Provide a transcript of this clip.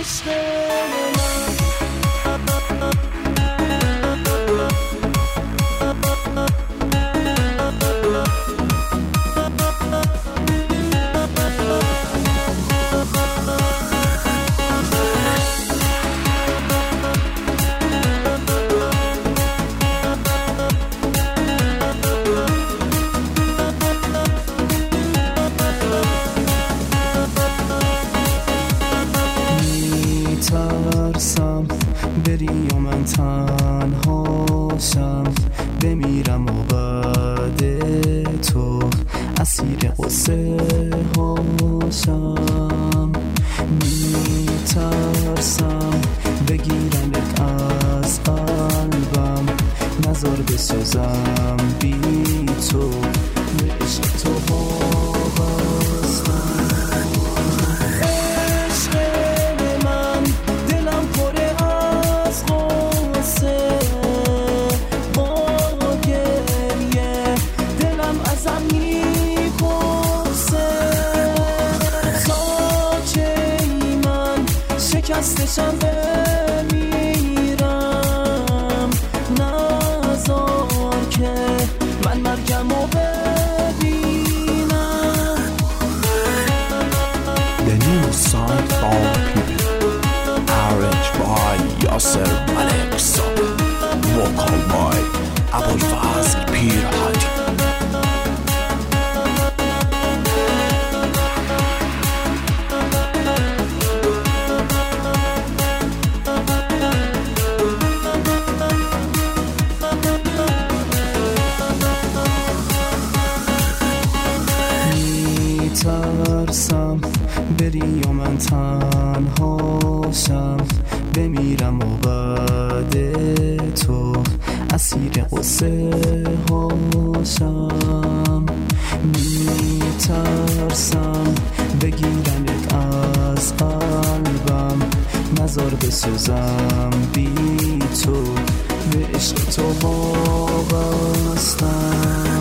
میترسم بری و من تنهاشم، بمیرم و بعد تو اسیر قصه هاشم. میترسم بگیرمت از قلبم، نذار بسازم بی تو به عشق تو وابستم. شکستشم بمیرم، نذار که من مرگمو ببینم. The new song from People, arranged by Yasser Malek Sabah, vocal by Abulfazl Pir Hadi. میترسم بری و من تنهاشم، بمیرم و بعد تو اسیر قصه هاشم. میترسم بگیرمت از قلبم، نذار بسازم بی تو به عشق تو وابستم.